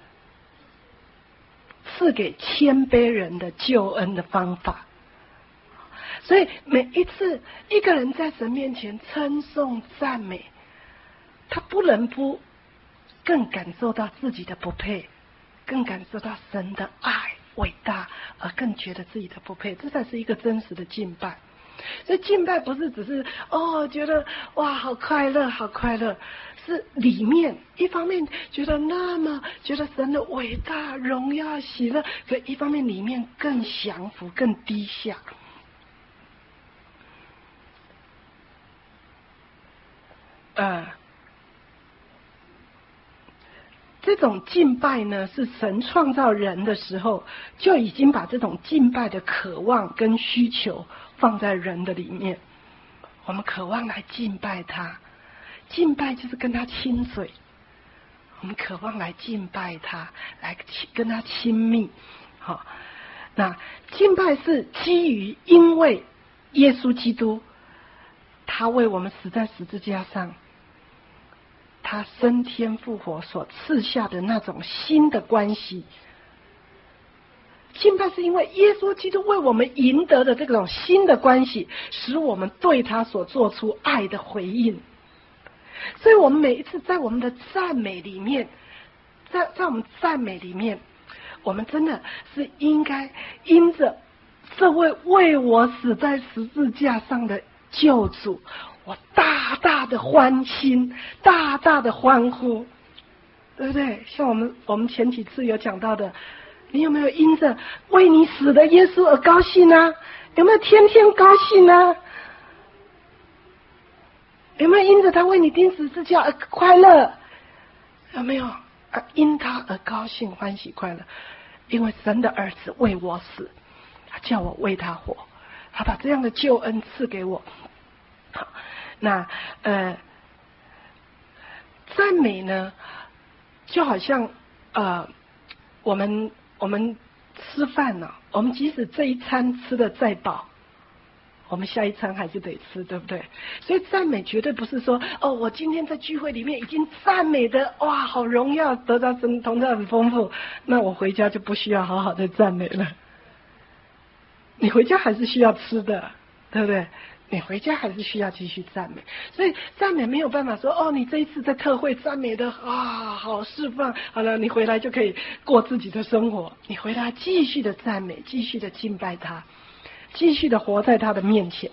赐给谦卑人的救恩的方法，所以每一次一个人在神面前称颂赞美，他不能不更感受到自己的不配，更感受到神的爱伟大，而更觉得自己的不配，这才是一个真实的敬拜。所以敬拜不是只是觉得好快乐，是里面一方面觉得神的伟大、荣耀、喜乐，可一方面里面更降服、更低下。这种敬拜呢，是神创造人的时候就已经把这种敬拜的渴望跟需求放在人的里面。我们渴望来敬拜他，敬拜就是跟他亲嘴，我们渴望来敬拜他，来跟他亲密。好，那敬拜是基于因为耶稣基督他为我们死在十字架上，他升天复活所赐下的那种新的关系。敬拜是因为耶稣基督为我们赢得的这种新的关系，使我们对他所做出爱的回应。 所以我们每一次在我们的赞美里面，在我们赞美里面，我们真的是应该因着这位为我死在十字架上的救主，我大大的欢欣，大大的欢呼，对不对？像我们前几次有讲到的，你有没有因着为你死的耶稣而高兴呢？有没有天天高兴呢？有没有因着他为你钉十字架而快乐？有没有因他而高兴欢喜快乐？因为神的儿子为我死，他叫我为他活，他把这样的救恩赐给我。好，那赞美呢，就好像我们吃饭呢，我们即使这一餐吃得再饱，我们下一餐还是得吃，对不对？所以赞美绝对不是说我今天在聚会里面已经赞美的哇好荣耀，得到神同在很丰富，那我回家就不需要好好的赞美了。你回家还是需要吃的，对不对？你回家还是需要继续赞美。所以赞美没有办法说你这一次在特会赞美的好释放，好了，你回来就可以过自己的生活。你回来继续的赞美，继续的敬拜他，继续的活在他的面前。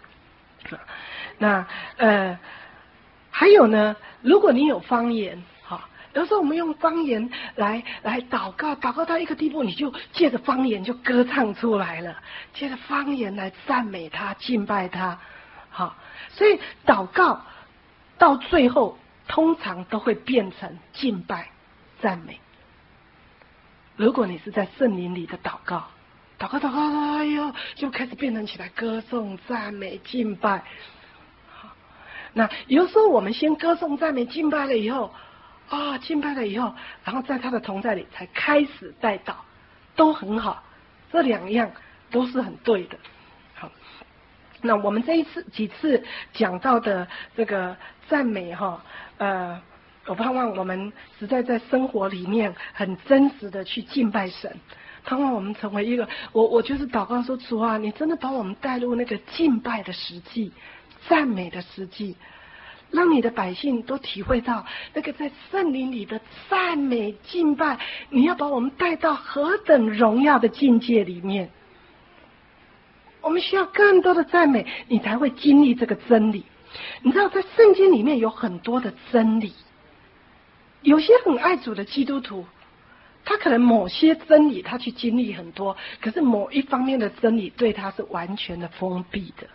那还有呢，如果你有方言，有时候我们用方言来祷告，祷告到一个地步，你就借着方言就歌唱出来了，借着方言来赞美他，敬拜他。好，所以祷告到最后通常都会变成敬拜、赞美。如果你是在圣灵里的祷告，哎呦，就开始变成起来歌颂、赞美、敬拜。好，那有时候我们先歌颂、赞美、敬拜了以后。敬拜了以后，然后在他的同在里才开始代祷，都很好，这两样都是很对的。好，那我们这几次讲到的这个赞美我盼望我们实在在生活里面很真实的去敬拜神，盼望我们成为一个我就是祷告说，主啊，你真的把我们带入那个敬拜的实际，赞美的实际。让你的百姓都体会到那个在圣灵里的赞美敬拜，你要把我们带到何等荣耀的境界里面。我们需要更多的赞美，你才会经历这个真理。你知道在圣经里面有很多的真理，有些很爱主的基督徒，他可能某些真理他去经历很多，可是某一方面的真理对他是完全的封闭的。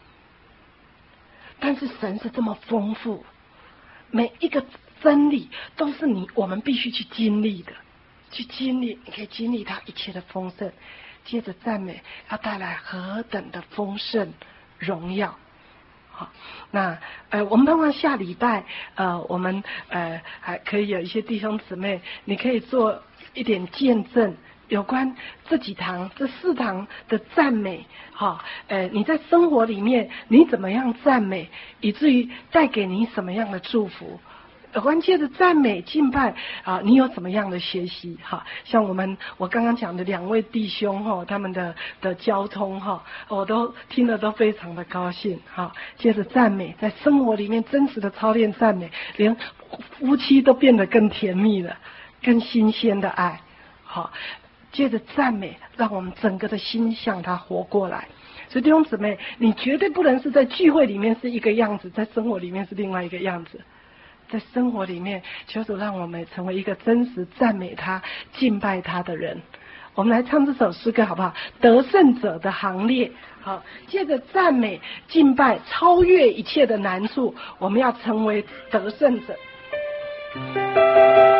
但是神是这么丰富，每一个真理都是我们必须去经历的，去经历，你可以经历它一切的丰盛，接着赞美要带来何等的丰盛荣耀。好，那我们盼望下礼拜我们还可以有一些弟兄姊妹，你可以做一点见证。有关这4堂的赞美，你在生活里面你怎么样赞美，以至于带给你什么样的祝福？有关借着赞美敬拜你有什么样的学习？像我刚刚讲的2位弟兄他们的交通我都听了都非常的高兴。借着赞美，在生活里面真实的操练赞美，连夫妻都变得更甜蜜了，更新鲜的爱。借着赞美，让我们整个的心向他活过来。所以弟兄姊妹，你绝对不能是在聚会里面是一个样子，在生活里面是另外一个样子。在生活里面，求主让我们成为一个真实赞美他、敬拜他的人。我们来唱这首诗歌好不好？得胜者的行列。好，借着赞美、敬拜，超越一切的难处，我们要成为得胜者。